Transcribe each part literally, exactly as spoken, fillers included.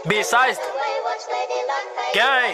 Besides, gang,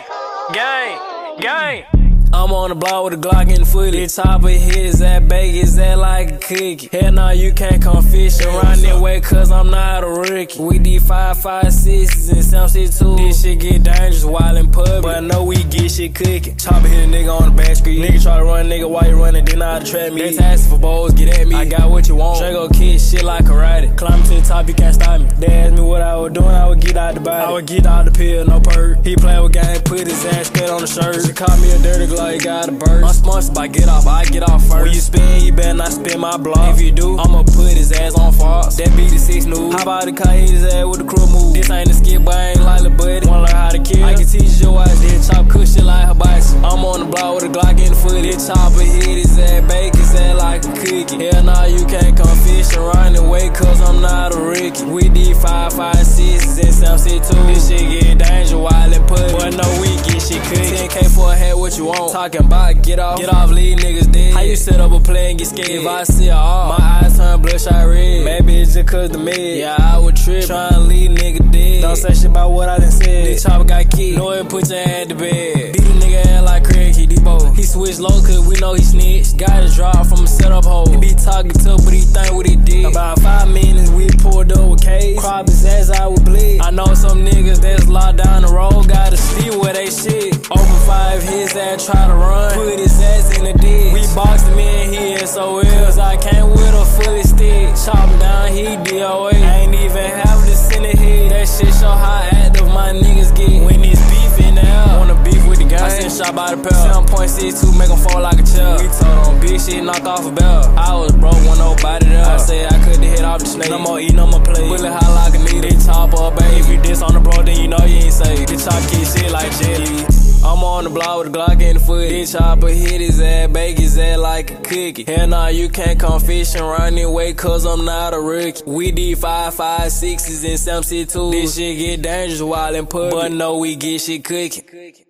gang, gang. I'm on the block with a Glock in the footy. This chopper hit his ass, bake his ass like a cookie. Hell nah, you can't come fishing around that way, cause I'm not a rookie. We D five five sixes and seven six two. This shit get dangerous while in public, but I know we get shit cooking. Chopper hit a nigga on the back street. Nigga try to run nigga while you running, then I trap me. They asking for balls, get at me. I got what you want. Drago kid, shit like karate. Climb to the top, you can't stop me. They asked me what I was doing, I would get out the body. I would get out the pill, no perk. He play with gang, put his ass straight on the shirt. She called me a dirty glove, you got a burst. I'm sponsored by Get Off, I get off first. When you spin, you better not spin my block. If you do, I'ma put his ass on Fox. That be the six news. How about the car, hit his ass with the crew move. This ain't a skip, but I ain't like the buddy. Wanna learn how to kill? I can teach your ass, then chop cook shit like her bicycle. I'm on the block with a Glock in the footy. This chopper hit his ass, bake his ass like a cookie. Hell nah, you can't come fishing around the way, cause I'm not a rookie. We D five five sixes and seven six two. This shit get dangerous while in public, but no, we get shit cooking. ten K for a hat, what you want? Talking about get off, get off, leave niggas dead. How you set up a play and get scared? If I see a R, my eyes turn bloodshot red. Maybe it's just cause the mid. Yeah, I would trip, tryna leave nigga dead. Don't say shit about what I done said. This chopper got kicked, know it, put your ass to bed. Beat a nigga ass like Craig, he Debo. He switched low cause we know he snitched. Got his drop from a setup hole. He be talking tough, but he think what he did. About five minutes, we pulled up with K's. Crop his ass out with bleed. I know some niggas that's locked down the road, gotta see where they shit. Open five, his ass try to run, put his ass in the ditch. We boxed him in, he S O L, cause I came with a fully stick. Chop him down, he D O A. I ain't even have to send a hit. That shit show how active my niggas get. When it's beef in the air, wanna beef with the gang. I send shot by the pair. seven point six two, make him fall like a chair. We told on big shit, knock off a bell. I was broke, want nobody there. I said I couldn't hit off the snake. No more eat, no more play. Bullet hot like a needle. They top up, baby. If you diss on the bro, then you know you ain't safe. This chop kid shit like jelly. I'm on the block with a Glock in the foot. This chopper hit his ass, bake his ass like a cookie. Hell nah, you can't come fishing around that way, cause I'm not a rookie. We D five five sixes and seven six two. This shit get dangerous while in public, but no, we get shit cooking.